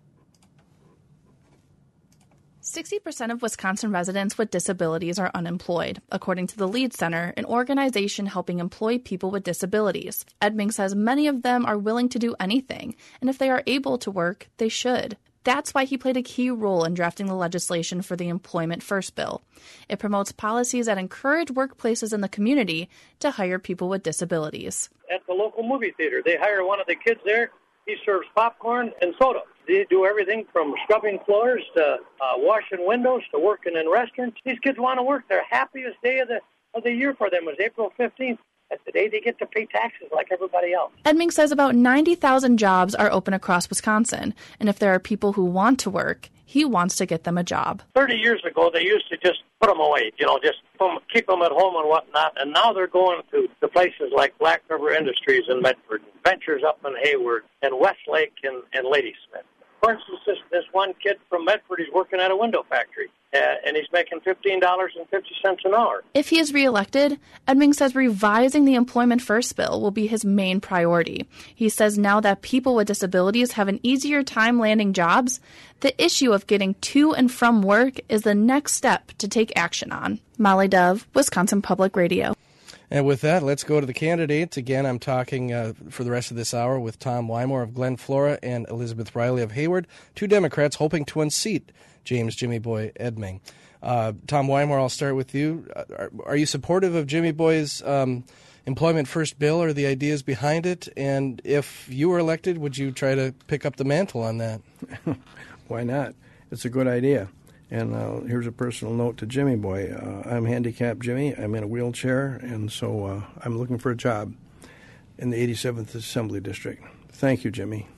Speaker 8: sixty percent of Wisconsin residents with disabilities are unemployed, according to the Lead Center, an organization helping employ people with disabilities. Edming says many of them are willing to do anything, and if they are able to work, they should. That's why he played a key role in drafting the legislation for the Employment First Bill. It promotes policies that encourage workplaces in the community to hire people with disabilities.
Speaker 7: At the local movie theater, they hire one of the kids there. He serves popcorn and soda. They do everything from scrubbing floors to uh, washing windows to working in restaurants. These kids want to work. Their happiest day of the of the year for them was April fifteenth. That's the day they get to pay taxes like everybody else.
Speaker 8: Edming says about ninety thousand jobs are open across Wisconsin, and if there are people who want to work, he wants to get them a job.
Speaker 7: Thirty years ago, they used to just put them away, you know, just keep them at home and whatnot, and now they're going to the places like Black River Industries in Medford, Ventures up in Hayward, and Westlake and, and Ladysmith. For instance, this, this one kid from Medford, he's working at a window factory, uh, and he's making fifteen dollars and fifty cents an hour.
Speaker 8: If he is reelected, Edming says revising the Employment First Bill will be his main priority. He says now that people with disabilities have an easier time landing jobs, the issue of getting to and from work is the next step to take action on. Molly Dove, Wisconsin Public Radio.
Speaker 3: And with that, let's go to the candidates. Again, I'm talking uh, for the rest of this hour with Tom Wymore of Glen Flora and Elizabeth Riley of Hayward, two Democrats hoping to unseat James Jimmy Boy Edming. Uh, Tom Wymore, I'll start with you. Are, are you supportive of Jimmy Boy's um, Employment First Bill or the ideas behind it? And if you were elected, would you try to pick up the mantle on that?
Speaker 5: Why not? It's a good idea. And uh, here's a personal note to Jimmy Boy. Uh, I'm handicapped Jimmy. I'm in a wheelchair, and so uh, I'm looking for a job in the eighty-seventh Assembly District. Thank you, Jimmy.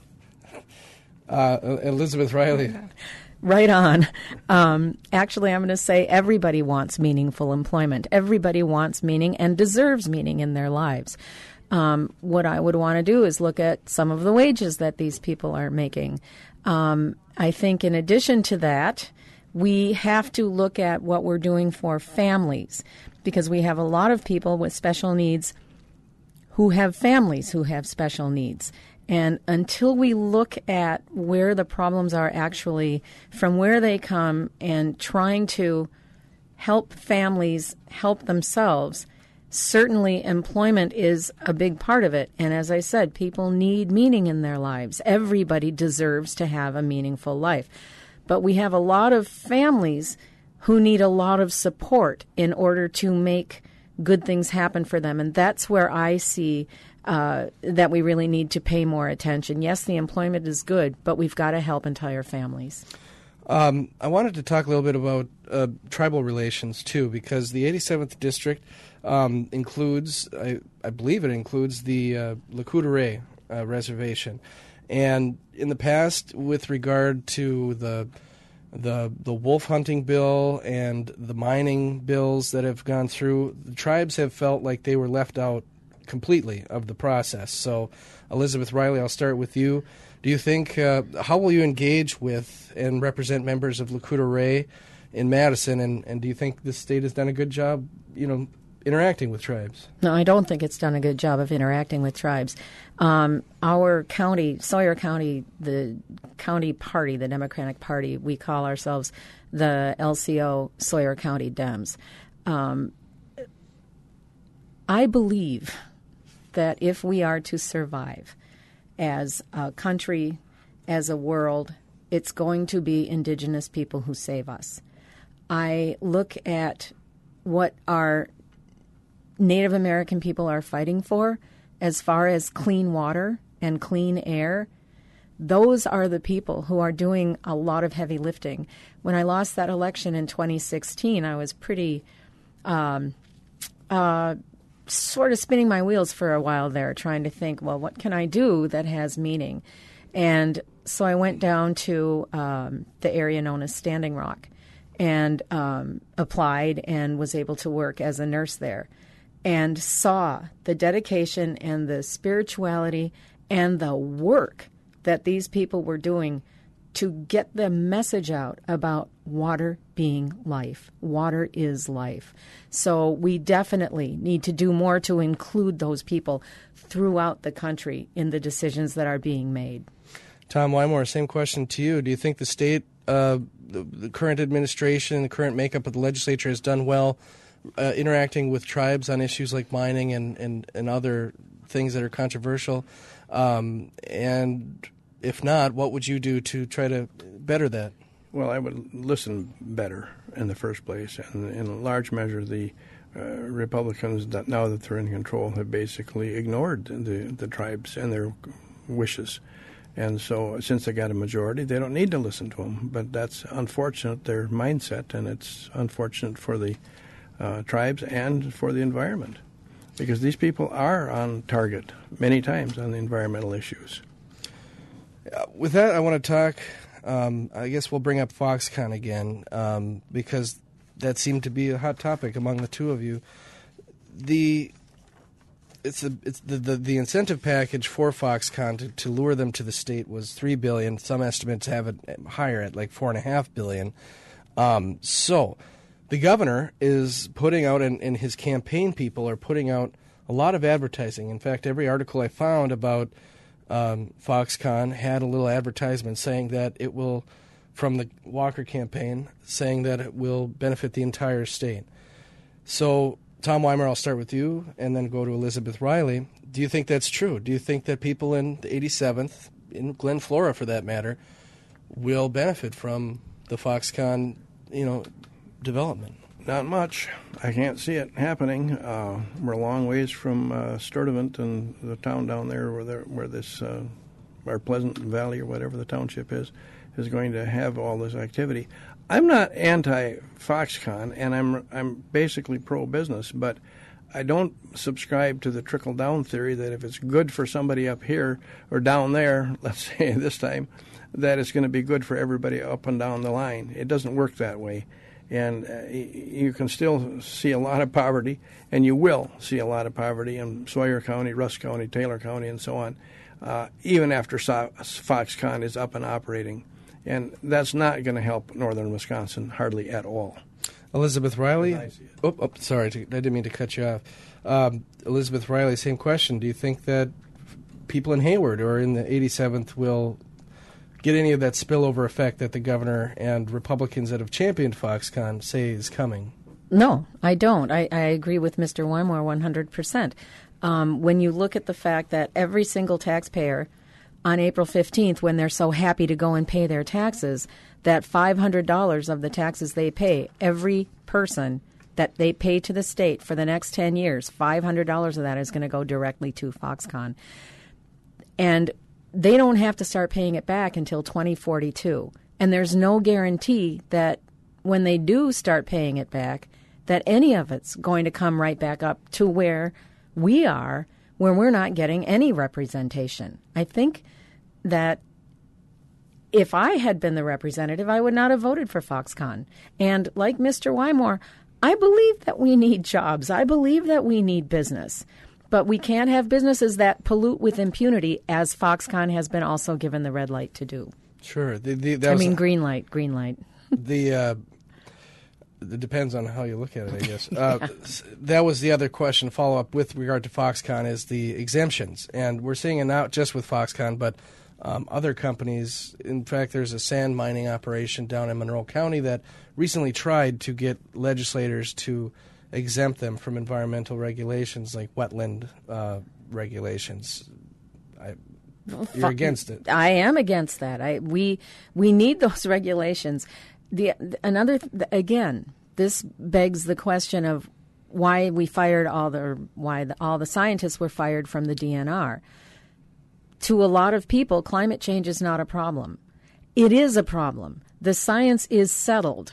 Speaker 3: Uh, Elizabeth Riley.
Speaker 4: Right on. Um, actually, I'm going to say everybody wants meaningful employment. Everybody wants meaning and deserves meaning in their lives. Um, what I would want to do is look at some of the wages that these people are making. Um, I think in addition to that, we have to look at what we're doing for families, because we have a lot of people with special needs who have families who have special needs. And until we look at where the problems are actually, from where they come, and trying to help families help themselves, certainly employment is a big part of it. And as I said, people need meaning in their lives. Everybody deserves to have a meaningful life. But we have a lot of families who need a lot of support in order to make good things happen for them. And that's where I see uh, that we really need to pay more attention. Yes, the employment is good, but we've got to help entire families.
Speaker 3: Um, I wanted to talk a little bit about uh, tribal relations, too, because the eighty-seventh District um, includes, I, I believe it includes the uh, Lakota uh, Reservation. And in the past, with regard to the the the wolf hunting bill and the mining bills that have gone through, the tribes have felt like they were left out completely of the process. So, Elizabeth Riley, I'll start with you. Do you think, uh, how will you engage with and represent members of Lakota Ray in Madison, and, and do you think the state has done a good job, you know, interacting with tribes?
Speaker 4: No, I don't think it's done a good job of interacting with tribes. Um, our county, Sawyer County, the county party, the Democratic Party, we call ourselves the L C O Sawyer County Dems. Um, I believe that if we are to survive as a country, as a world, it's going to be Indigenous people who save us. I look at what our Native American people are fighting for as far as clean water and clean air. Those are the people who are doing a lot of heavy lifting. When I lost that election in twenty sixteen, I was pretty um, uh, sort of spinning my wheels for a while there, trying to think, well, what can I do that has meaning? And so I went down to um, the area known as Standing Rock and um, applied and was able to work as a nurse there, and saw the dedication and the spirituality and the work that these people were doing to get the message out about water being life. Water is life. So we definitely need to do more to include those people throughout the country in the decisions that are being made.
Speaker 3: Tom Wymore, same question to you. Do you think the state, uh, the, the current administration, the current makeup of the legislature has done well Uh, interacting with tribes on issues like mining and, and, and other things that are controversial? Um, and if not, what would you do to try to better that?
Speaker 5: Well, I would listen better in the first place. And in large measure, the uh, Republicans, that now that they're in control, have basically ignored the, the tribes and their wishes. And so since they got a majority, they don't need to listen to them. But that's unfortunate, their mindset, and it's unfortunate for the Uh, tribes and for the environment, because these people are on target many times on the environmental issues.
Speaker 3: Uh, with that, I want to talk, um, I guess we'll bring up Foxconn again, um, because that seemed to be a hot topic among the two of you. The it's the it's the, the, the incentive package for Foxconn to, to lure them to the state was three billion dollars. Some estimates have it higher at like four and a half billion dollars. Um, so the governor is putting out, and, and his campaign people are putting out a lot of advertising. In fact, every article I found about um, Foxconn had a little advertisement saying that it will, from the Walker campaign, saying that it will benefit the entire state. So, Tom Wymore, I'll start with you and then go to Elizabeth Riley. Do you think that's true? Do you think that people in the eighty-seventh, in Glen Flora for that matter, will benefit from the Foxconn, you know, development?
Speaker 5: Not much. I can't see it happening. Uh, we're a long ways from uh, Sturtevant and the town down there where there, where this, uh, our Pleasant Valley or whatever the township is, is going to have all this activity. I'm not anti-Foxconn, and I'm I'm basically pro-business, but I don't subscribe to the trickle-down theory that if it's good for somebody up here or down there, let's say this time, that it's going to be good for everybody up and down the line. It doesn't work that way. And uh, you can still see a lot of poverty, and you will see a lot of poverty in Sawyer County, Rusk County, Taylor County, and so on, uh, even after so- Foxconn is up and operating. And that's not going to help northern Wisconsin hardly at all.
Speaker 3: Elizabeth Riley. Oh, oh, sorry, I didn't mean to cut you off. Um, Elizabeth Riley, same question. Do you think that people in Hayward or in the eighty-seventh will get any of that spillover effect that the governor and Republicans that have championed Foxconn say is coming?
Speaker 4: No, I don't. I, I agree with Mister Wymore one hundred percent. Um, when you look at the fact that every single taxpayer on April fifteenth, when they're so happy to go and pay their taxes, that five hundred dollars of the taxes they pay, every person that they pay to the state for the next ten years, five hundred dollars of that is going to go directly to Foxconn. And they don't have to start paying it back until twenty forty-two. And there's no guarantee that when they do start paying it back, that any of it's going to come right back up to where we are, where we're not getting any representation. I think that if I had been the representative, I would not have voted for Foxconn. And like Mister Wymore, I believe that we need jobs. I believe that we need business. But we can't have businesses that pollute with impunity, as Foxconn has been also given the red light to do.
Speaker 3: Sure. The, the, that
Speaker 4: I
Speaker 3: was
Speaker 4: mean, green light, green light.
Speaker 3: the uh, it depends on how you look at it, I guess. Uh, that was the other question, follow-up with regard to Foxconn, is the exemptions. And we're seeing it not just with Foxconn, but um, other companies. In fact, there's a sand mining operation down in Monroe County that recently tried to get legislators to exempt them from environmental regulations like wetland uh, regulations. I, you're against it.
Speaker 4: I am against that. I we we need those regulations. The another again, this begs the question of why we fired all the why the, all the scientists were fired from the D N R. To a lot of people, climate change is not a problem. It is a problem. The science is settled.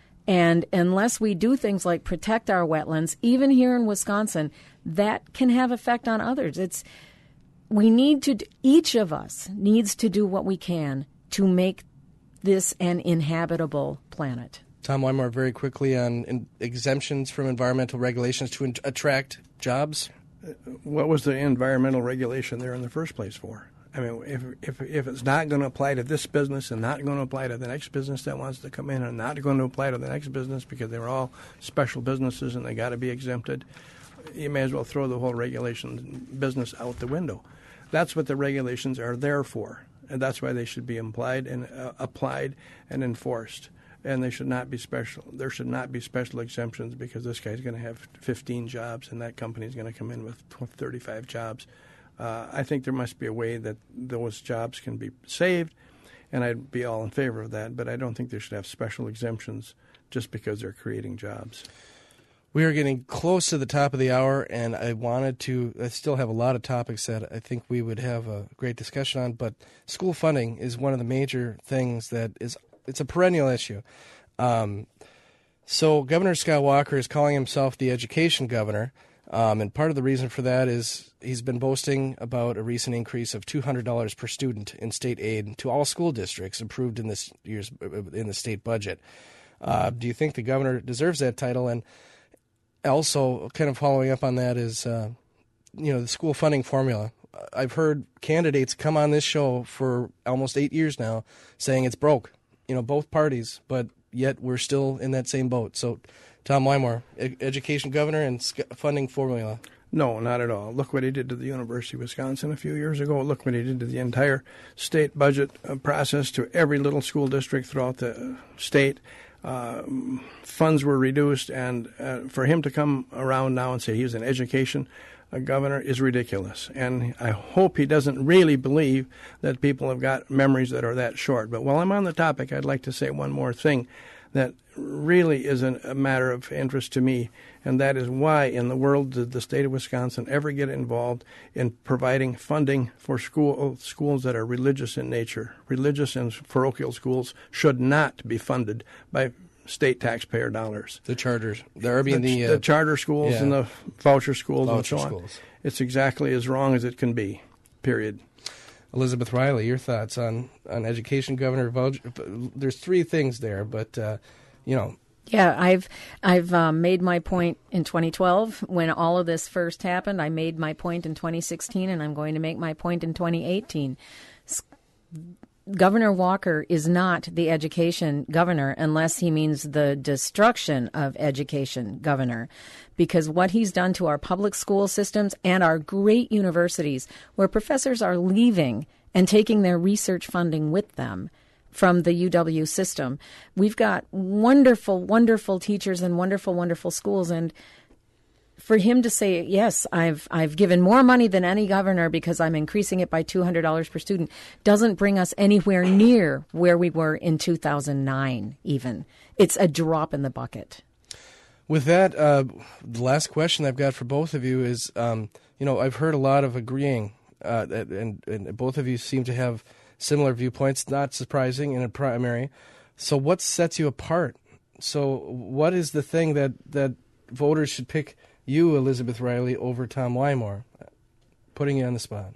Speaker 4: And unless we do things like protect our wetlands, even here in Wisconsin, that can have effect on others. It's we need to, each of us needs to do what we can to make this an inhabitable planet.
Speaker 3: Tom Wymore, very quickly on in exemptions from environmental regulations to in- attract jobs.
Speaker 5: What was the environmental regulation there in the first place for? I mean, if if if it's not going to apply to this business and not going to apply to the next business that wants to come in and not going to apply to the next business because they're all special businesses and they got to be exempted, you may as well throw the whole regulation business out the window. That's what the regulations are there for, and that's why they should be implied and uh, applied and enforced. And they should not be special. There should not be special exemptions because this guy's going to have fifteen jobs and that company's going to come in with thirty-five jobs. Uh, I think there must be a way that those jobs can be saved, and I'd be all in favor of that. But I don't think they should have special exemptions just because they're creating jobs.
Speaker 3: We are getting close to the top of the hour, and I wanted to – I still have a lot of topics that I think we would have a great discussion on, but school funding is one of the major things that is – it's a perennial issue. Um, so Governor Scott Walker is calling himself the education governor. Um, and part of the reason for that is he's been boasting about a recent increase of two hundred dollars per student in state aid to all school districts approved in this year's in the state budget. Uh, do you think the governor deserves that title? And also, kind of following up on that is, uh, you know, the school funding formula. I've heard candidates come on this show for almost eight years now saying it's broke. You know, both parties, but yet we're still in that same boat. So. Tom Wymore, ed- education governor and sc- funding formula.
Speaker 5: No, not at all. Look what he did to the University of Wisconsin a few years ago. Look what he did to the entire state budget uh, process, to every little school district throughout the state. Uh, funds were reduced, and uh, for him to come around now and say he's an education uh, governor is ridiculous. And I hope he doesn't really believe that people have got memories that are that short. But while I'm on the topic, I'd like to say one more thing that really is an, a matter of interest to me, and that is why in the world did the state of Wisconsin ever get involved in providing funding for school schools that are religious in nature. Religious and parochial schools should not be funded by state taxpayer dollars.
Speaker 3: The charters, the Airbnb,
Speaker 5: the,
Speaker 3: uh,
Speaker 5: the charter schools
Speaker 3: yeah.
Speaker 5: and the voucher schools
Speaker 3: voucher
Speaker 5: and so on.
Speaker 3: Schools.
Speaker 5: It's exactly as wrong as it can be, period.
Speaker 3: Elizabeth Riley, your thoughts on, on education governor voucher? There's three things there, but... Uh, You know,
Speaker 4: Yeah, I've I've um, made my point in twenty twelve when all of this first happened. I made my point in twenty sixteen, and I'm going to make my point in twenty eighteen. S- Governor Walker is not the education governor unless he means the destruction of education governor, because what he's done to our public school systems and our great universities, where professors are leaving and taking their research funding with them from the U W system. We've got wonderful, wonderful teachers and wonderful, wonderful schools. And for him to say, yes, I've I've given more money than any governor because I'm increasing it by two hundred dollars per student, doesn't bring us anywhere near where we were in two thousand nine even. It's a drop in the bucket.
Speaker 3: With that, uh, the last question I've got for both of you is, um, you know, I've heard a lot of agreeing, uh, and, and both of you seem to have similar viewpoints, not surprising in a primary. So what sets you apart? So what is the thing that, that voters should pick you, Elizabeth Riley, over Tom Wymore? Putting you on the spot.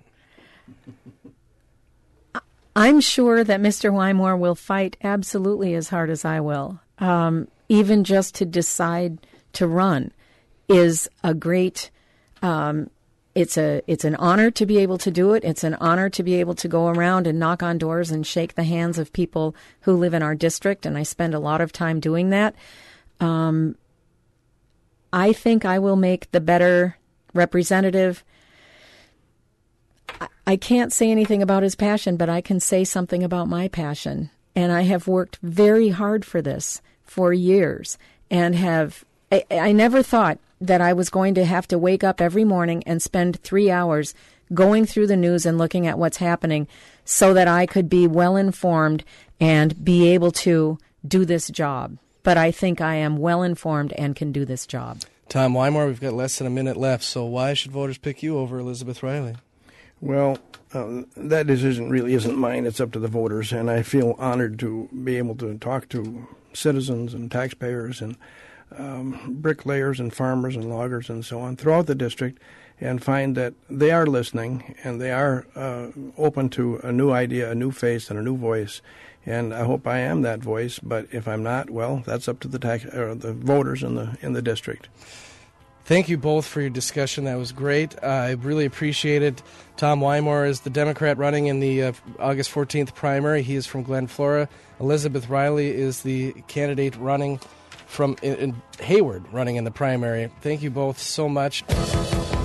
Speaker 4: I'm sure that Mister Wymore will fight absolutely as hard as I will. Um, even just to decide to run is a great um It's a it's an honor to be able to do it. It's an honor to be able to go around and knock on doors and shake the hands of people who live in our district, and I spend a lot of time doing that. Um, I think I will make the better representative. I, I can't say anything about his passion, but I can say something about my passion. And I have worked very hard for this for years, and have I, I never thought that I was going to have to wake up every morning and spend three hours going through the news and looking at what's happening so that I could be well informed and be able to do this job. But I think I am well informed and can do this job.
Speaker 3: Tom Wymore, we've got less than a minute left, so why should voters pick you over Elizabeth Riley?
Speaker 5: Well, uh, that decision really isn't mine. It's up to the voters, and I feel honored to be able to talk to citizens and taxpayers and Um, bricklayers and farmers and loggers and so on throughout the district, and find that they are listening and they are uh, open to a new idea, a new face, and a new voice. And I hope I am that voice. But if I'm not, well, that's up to the tax or the voters in the in the district.
Speaker 3: Thank you both for your discussion. That was great. Uh, I really appreciate it. Tom Wymore is the Democrat running in the uh, August fourteenth primary. He is from Glen Flora. Elizabeth Riley is the candidate running from in, in Hayward, running in the primary. Thank you both so much.